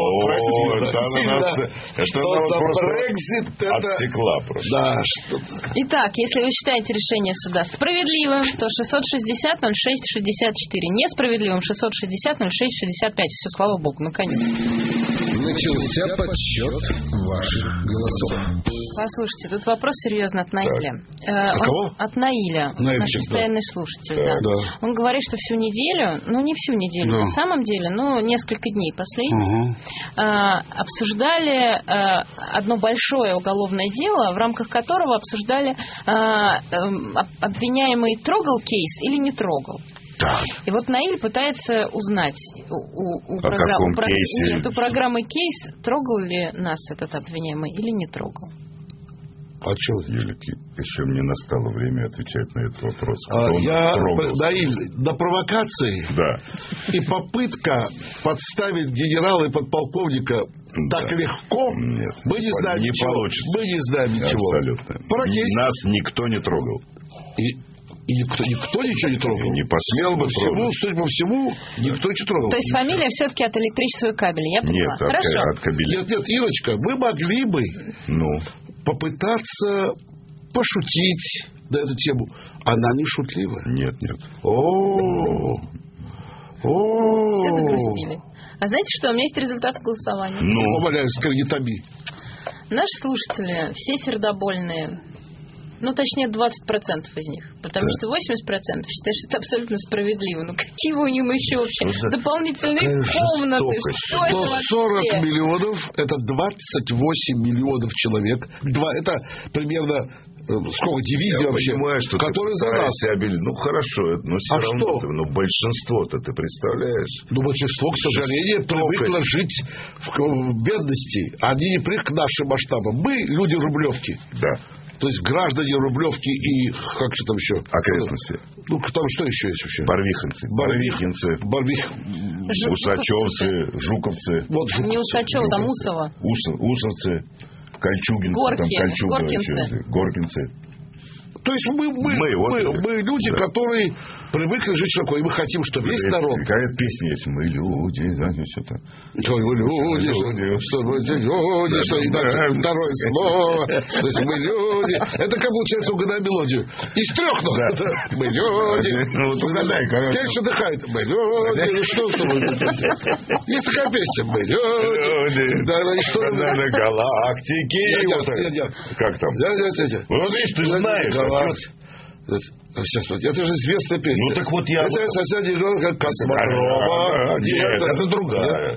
S4: Что за Брексит? Оттекла просто.
S5: Да, что-то.
S3: Итак, если вы считаете решение суда справедливым, то 660 06 64. Несправедливым 660 06 65. Все, слава богу, наконец.
S7: Начался подсчет ваших голосов.
S3: Послушайте, тут вопрос серьезно от Наиля.
S5: От кого?
S3: От Наиля, наш постоянный слушатель. Да. Он говорит, что всю неделю, не всю неделю, на самом деле, несколько дней последних, обсуждали одно большое уголовное дело, в рамках которого обсуждали, обвиняемый трогал кейс или не трогал.
S4: Да.
S3: И вот Наиль пытается узнать у программы «Кейс», трогал ли нас этот обвиняемый или не трогал.
S5: А что?
S4: Юлик, еще мне настало время отвечать на этот вопрос.
S5: Наиль, на провокации и попытка подставить генерала и подполковника так легко, мы не знаем ничего.
S4: Получится.
S5: Мы не знаем ничего.
S4: Абсолютно. Нас никто не трогал.
S5: И никто ничего не трогал.
S4: Не посмел бы трогать.
S5: Судя по всему, никто не трогал.
S3: То есть фамилия все-таки от электричества кабеля, я поняла.
S4: Нет,
S3: хорошо.
S4: От кабеля.
S5: Нет, Ирочка, мы могли бы попытаться пошутить на эту тему. Она не шутливая.
S4: Нет.
S3: Все загрустили. А знаете что? У меня есть результат голосования.
S5: Умоляю, скорее томи.
S3: Наши слушатели все сердобольные. Точнее, 20% из них. Потому что 80% считают, что это абсолютно справедливо. Какие у них еще вообще дополнительные комнаты? Что это вообще?
S5: 140 миллионов, это 28 миллионов человек. Это примерно, сколько, дивизия вообще,
S4: понимаю, что
S5: которые за нас.
S4: Хорошо, но все равно. Что? Большинство-то ты представляешь?
S5: Большинство, к сожалению, привыкло жить в бедности. Они не привыкли к нашим масштабам. Мы люди Рублевки.
S4: Да.
S5: То есть граждане Рублевки и как же там еще?
S4: Окрестности.
S5: Там что еще есть вообще?
S4: Барвихинцы. Усачевцы, Жуковцы.
S3: Не Усачева, там Усово.
S4: Усовцы, Кольчугинцы. Горкинцы.
S5: То есть мы люди, которые привыкли жить широко, и мы хотим, чтобы весь народ...
S4: Какая песня есть? Мы люди, что-то.
S5: Мы люди, что и так второе слово. То есть мы люди. Это как получается, угадай мелодию. Из 3 нот. Мы люди.
S4: Угадай, короче.
S5: Дальше дыхает. Мы люди. Что с тобой? Есть такая песня. Мы люди. Да, и что?
S4: На галактике. Как там? Вот видишь, ты знаешь.
S5: Сейчас, это же известная песня.
S4: Так вот я...
S5: Это соседи как космодрома.
S4: Нет, это другая.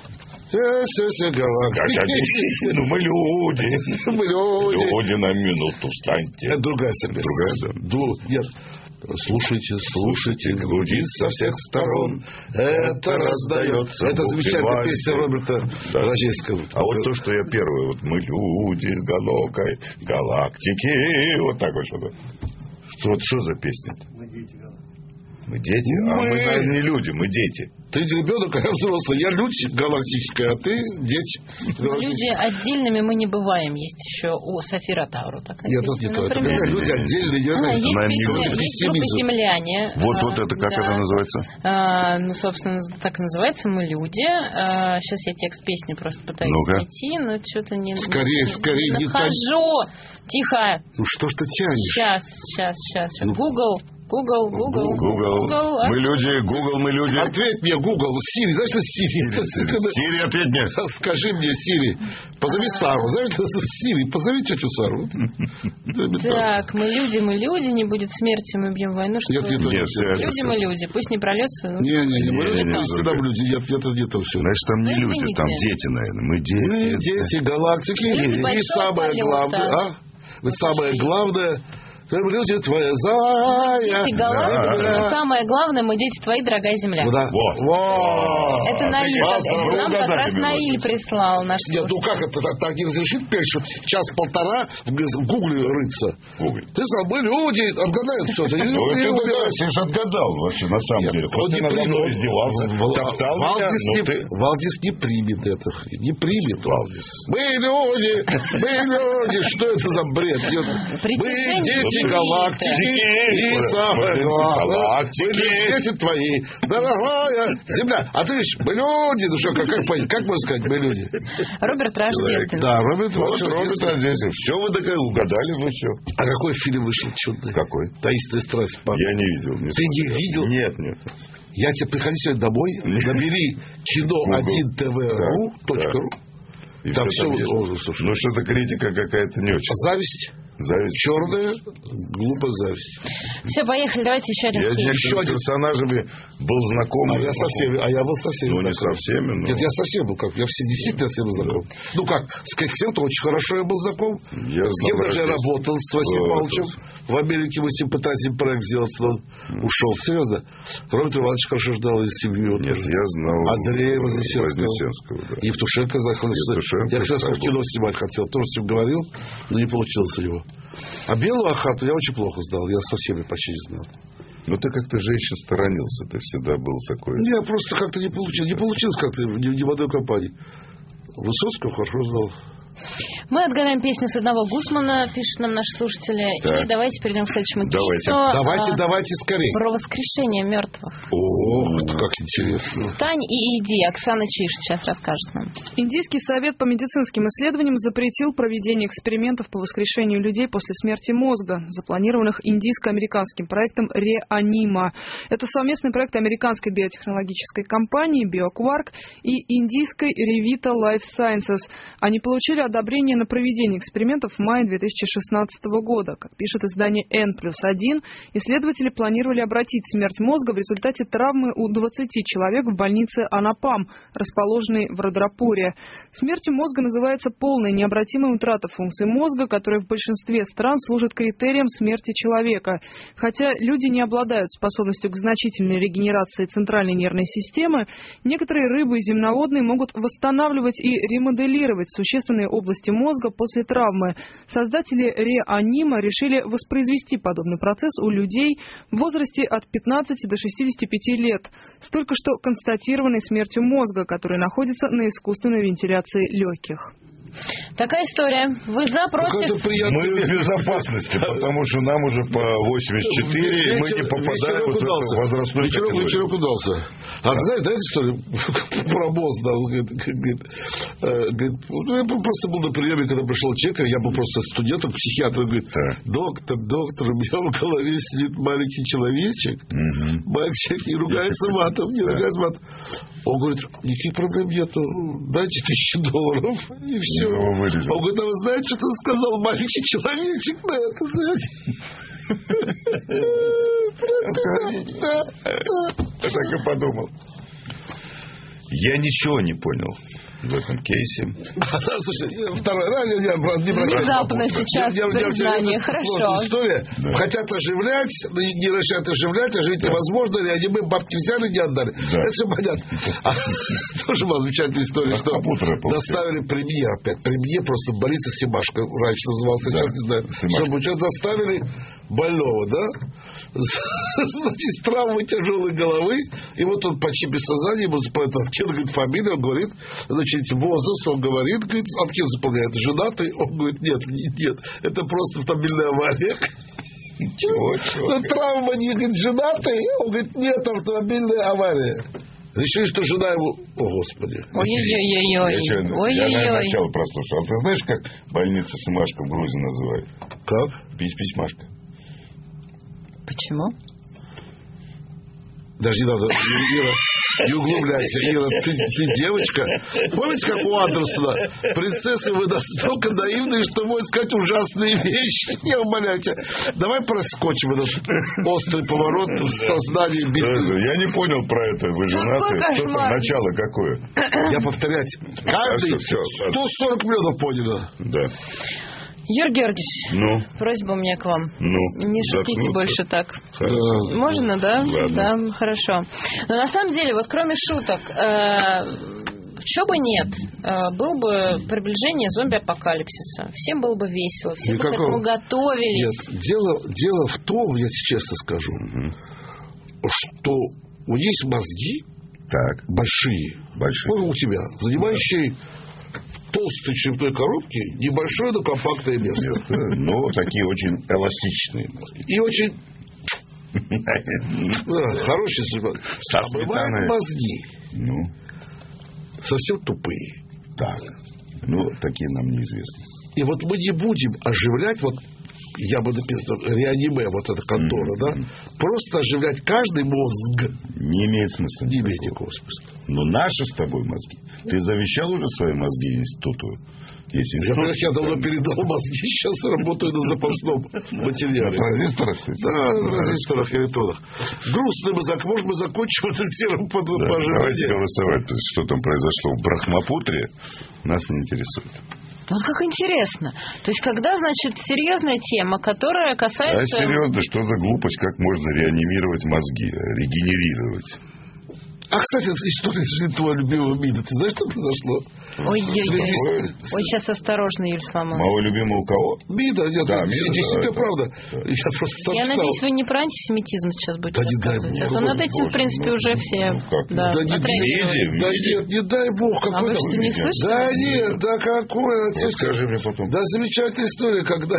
S4: Мы люди.
S5: Мы люди.
S4: Люди на минуту встаньте.
S5: Это другая песня. Нет. Слушайте, гудит со всех сторон. Это раздается. Это замечательная песня Роберта Рожейского.
S4: А вот то, что я первый. Мы люди с далекой галактики. Вот так вот что-то. Что за песня? Мы дети? Мы, наверное, не люди, мы дети.
S5: Ты ребенок, а я взрослый. Я люди галактическая, а ты дети.
S3: Люди отдельными мы не бываем. Есть еще у Софи Ротару такая песня.
S5: Нет, это не то. Люди отдельные.
S3: Есть группа «Земляне».
S4: Вот это, как это называется?
S3: Собственно, так и называется «Мы люди». Сейчас я текст песни просто пытаюсь найти, но что-то не...
S5: Скорее, не
S3: нахожу. Тихо.
S5: Что ж ты тянешь?
S3: Сейчас. Google.
S4: Мы люди.
S5: Ответь мне, Google. Сири, знаешь, что Сири?
S4: Сири, ответь мне.
S5: Скажи мне, Сири. Позови Сару. Знаешь, Сири, позови тетю Сару.
S3: Так, мы люди, не будет смерти, мы бьем войну.
S5: Нет.
S3: Люди, мы люди. Пусть не прольется.
S5: Не, мы всегда люди. Нет, это не то все.
S4: Значит, там не люди, там дети, наверное. Мы дети.
S5: Мы дети галактики. И самое главное, вы самое главное... Люди твоя зая.
S3: Дети галактики. Самое главное, мы дети твои, дорогая земля. Это Наиль. Нам как раз Наиль прислал наш слушатель.
S5: Нет, как это так не разрешит петь, что час-полтора в Гугле рыться? Ты сказал, мы люди, отгадают все.
S4: Ты же отгадал вообще, на самом деле.
S5: Он не примет.
S4: Издевался, топтал меня.
S5: Валдис не примет это. Не примет Валдис. Мы люди. Что это за бред? Мы дети галактики и самое главное. Дети твои, дорогая земля. А ты видишь, мы люди. Ну что, как можно сказать, мы люди?
S3: Роберт Рождественский.
S5: Да, Роберт
S4: Рождественский. Все вы угадали, вы все.
S5: А какой фильм вышел чудный?
S4: Какой?
S5: «Таинственная страсть».
S4: Я не видел.
S5: Ты не видел?
S4: Нет.
S5: Я тебе приходи сегодня домой, набери кино1tv.ru. Там все.
S4: Ну, что-то критика какая-то не очень.
S5: Зависть. Черная, глупая зависть.
S3: Все, поехали, давайте еще один фильм.
S4: Я с персонажами был знаком.
S5: Я был со всеми.
S4: Ну, не со всеми, но...
S5: Нет, я совсем был. Я действительно со всеми знаком. Ну как, с кем-то очень хорошо я был знаком. С кем даже я работал, с Василием Павловичем. В Америке мы с ним пытались проект сделать, но он ушел. Серьезно. Роберт Иванович хорошо ждал из семью.
S4: Нет, я знал
S5: Андрея Вознесенского. Евтушенко я как раз в кино снимать хотел. Тоже с ним говорил, но не получилось у него. А «Белую охоту» я очень плохо знал. Я совсем ее почти не знал.
S4: Ну, ты как-то женщин сторонился. Ты всегда был такой...
S5: Я просто как-то не получилось. Не получилось как-то ни в одной компании. Высоцкого хорошо знал.
S3: Мы отгадаем песню с одного Гусмана, пишут нам наши слушатели. Да. И давайте перейдем к следующему кейсу.
S5: Давайте скорее.
S3: Про воскрешение мертвых.
S5: Ох, как интересно.
S3: Встань и иди. Оксана Чиж сейчас расскажет нам.
S8: Индийский совет по медицинским исследованиям запретил проведение экспериментов по воскрешению людей после смерти мозга, запланированных индийско-американским проектом «Реанима». Это совместный проект американской биотехнологической компании BioQuark и индийской Revita Life Sciences. Они получили одобрение на проведение экспериментов в мае 2016 года. Как пишет издание N+1, исследователи планировали обратить смерть мозга в результате травмы у 20 человек в больнице Анапам, расположенной в Радрапуре. Смертью мозга называется полная необратимая утрата функций мозга, которая в большинстве стран служит критерием смерти человека. Хотя люди не обладают способностью к значительной регенерации центральной нервной системы, некоторые рыбы и земноводные могут восстанавливать и ремоделировать существенные области мозга после травмы. Создатели Реанима решили воспроизвести подобный процесс у людей в возрасте от 15 до 65 лет, с только что констатированной смертью мозга, который находится на искусственной вентиляции легких.
S3: Такая история. Вы за, против?
S4: Мы в безопасности, потому что нам уже по 84, и мы не попадаем в эту возрастную категорию.
S5: Вечерок удался. А знаешь, да, историю про мозг? Говорит, я просто был на приеме, когда пришел человек, я был просто студентом, психиатр, говорит, доктор, у меня в голове сидит маленький человечек, мальчик, и ругается матом, не ругается матом. Он говорит, никаких проблем нету, дайте $1000, и все. Он говорит, а вы знаете, что сказал маленький человечек на это?
S4: Я так и подумал. Я ничего не понял в этом кейсе.
S5: Слушай, второй раз я не
S3: внезапно сейчас признание. Хорошо.
S5: История. Да. Хотят оживлять, не решают оживлять, оживить невозможно, реанимы бабки взяли, не отдали. Да. Это все понятно. Тоже была замечательная история, что доставили Премье опять. Премье просто больница Семашко раньше назывался, сейчас не знаю. Что доставили больного, да? Значит, с травмой тяжелой головы, и вот он почти без сознания, ему говорит фамилию, он говорит, значит, возраст, он говорит, от кем заполняет, женатый, он говорит, нет, это просто автомобильная авария. Но травма не, говорит, женатый, он говорит, нет, автомобильная авария. Решили, что жена его... О, Господи.
S3: Ой-ой-ой.
S4: Я начало прослушал. А ты знаешь, как больница Семашко в Грузии называют?
S5: Как?
S4: Пись-пись-машка.
S3: Почему?
S5: Даже не надо, Ира, не углубляйся. Ира, ты девочка. Помните, как у Андерсона? Принцессы, вы настолько наивные, что можете сказать ужасные вещи. Не умоляйте. Давай проскочим этот острый поворот в сознании.
S4: Я не понял про это. Вы женаты? Начало какое?
S5: Я повторять. Каждый 140 миллионов поняли.
S4: Да.
S3: Юрий Георгиевич, просьба у меня к вам. Не шутите больше так. Можно, да?
S4: Ладно.
S3: Да, хорошо. Но на самом деле, вот кроме шуток, чего бы нет, было бы приближение зомби-апокалипсиса. Всем было бы весело, все бы к этому готовились.
S5: Нет, дело в том, я тебе честно скажу, что у них есть мозги большие. Ну, у тебя, занимающие толстой черепной коробки небольшое, но компактное место.
S4: Но такие очень эластичные мозги.
S5: И очень хорошие слова. А бывают мозги совсем тупые.
S4: Так. Такие нам неизвестны.
S5: И вот мы не будем оживлять, вот я бы написал, Реаниме, вот эта контора, да? Просто оживлять каждый мозг.
S4: Не имеет смысла.
S5: Не имеет никакого смысла.
S4: Но наши с тобой мозги. Ты завещал уже свои мозги институту?
S5: Я давно передал мозги, сейчас работаю на запасном материале.
S4: На транзисторах?
S5: Да, на транзисторах и электронах. Грустный мозг. Может, мы закончим этот серым по
S4: давайте голосовать. Что там произошло в Брахмапутре, нас не интересует.
S3: Вот как интересно. То есть, когда, значит, серьезная тема, которая касается...
S4: А серьезно, что за глупость, как можно реанимировать мозги, регенерировать?
S5: А, кстати, история жизни твоего любимого МИДа. Ты знаешь, что произошло?
S3: Ой, сейчас осторожно, Юль Соломон.
S4: Моего любимого у кого?
S5: МИДа, нет,
S4: да,
S5: действительно правда.
S3: Я надеюсь, вы не про антисемитизм сейчас будете рассказывать. А то над этим, в принципе, уже все
S5: отреагировали. Да нет, не дай бог.
S3: А вы что, не слышите?
S5: Да нет, да какое.
S4: Расскажи мне потом.
S5: Да, замечательная история, когда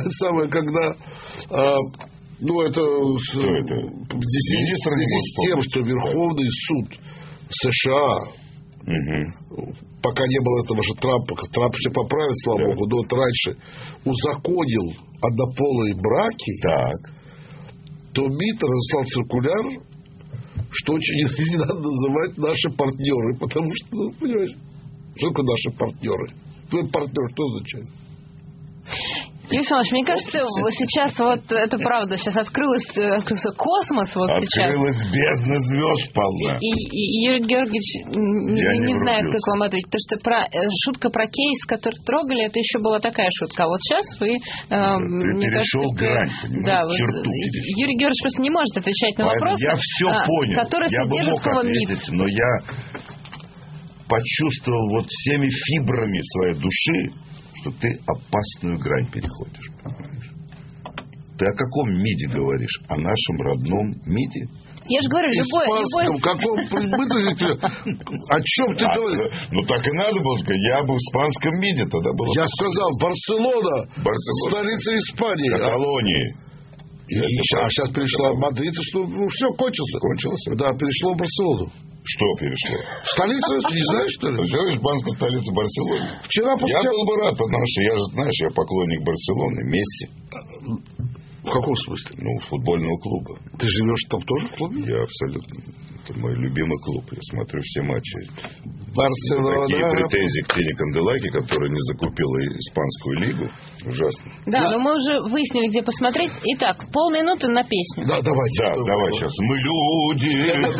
S5: это в связи с тем, что Верховный суд США, пока не было этого же Трампа, Трамп все поправил, слава богу, но вот раньше узаконил однополые браки, то МИД разослал циркуляр, что очень не надо называть наши партнеры, потому что, ну, понимаешь, что такое наши партнеры? Твой партнер что означает?
S3: Юрий Александрович, мне кажется, сейчас вот это правда, сейчас открылся космос. Вот
S4: открылась
S3: сейчас.
S4: Бездна звезд полна.
S3: И Юрий Георгиевич не знает, как вам ответить. Потому что шутка про кейс, который трогали, это еще была такая шутка. А вот сейчас вы...
S4: Ты перешел грань, понимаешь, черту.
S3: Юрий Георгиевич просто не может отвечать на вопросы,
S4: я все понял.
S3: которые содержат слово МИД.
S4: Но я почувствовал вот всеми фибрами своей души, что ты опасную грань переходишь, понимаешь? Ты о каком МИДе говоришь? О нашем родном МИДе?
S3: Я же говорю, любой...
S5: Каком... О чем ты говоришь?
S4: Ну, так и надо было сказать. Я бы в испанском МИДе тогда был.
S5: Я сказал, Барселона. Столица Испании.
S4: Каталонии.
S5: А сейчас перешла в Мадрид, что все, кончился. Да, перешло в Барселону.
S4: Что перешло?
S5: Столица, не знаешь, что ли?
S4: Все, испанская столица Барселоны.
S5: Вчера
S4: я был бы рад, потому что я же, знаешь, я поклонник Барселоны, Месси.
S5: В каком смысле?
S4: Ну, футбольного клуба.
S5: Ты живешь там тоже в клубе?
S4: Я абсолютно. Это мой любимый клуб. Я смотрю все матчи.
S5: Барселона.
S4: Такие претензии к Тине Канделаки, которая не закупила испанскую лигу. Ужасно.
S3: Да, но мы уже выяснили, где посмотреть. Итак, полминуты на песню.
S5: Да, давайте.
S4: Да, давай сейчас. Мы люди.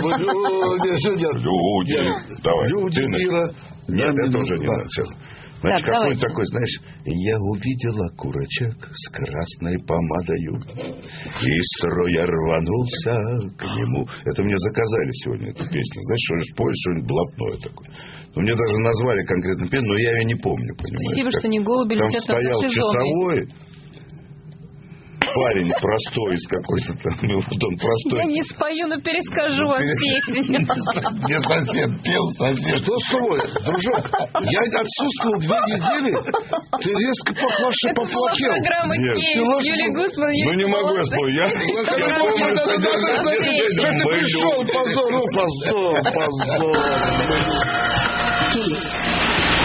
S4: Люди. Давай.
S5: Люди мира.
S4: Нет, это уже не надо. Сейчас. Значит,
S3: так,
S4: какой такой, знаешь, я увидела курочек с красной помадою, и строя рванулся к нему. Это мне заказали сегодня, эту песню. Знаешь, что споешь что-нибудь блатное такое. Ну, мне даже назвали конкретно песню, но я ее не помню, понимаешь.
S3: Спасибо, что не голуби
S4: там
S3: летят
S4: стоял часовой парень простой из какой-то там, ну, вот он простой.
S3: Я не спою, но перескажу вам песню.
S4: Мне сосед пел, сосед.
S5: Что с тобой, дружок? Я отсутствовал 2 недели, ты резко поплохел.
S3: Программа «Кейс», Юлия Гусман.
S4: Ну, не могу я спою. Я помню содержание.
S5: Что ты пришел, позор,
S6: Кейс.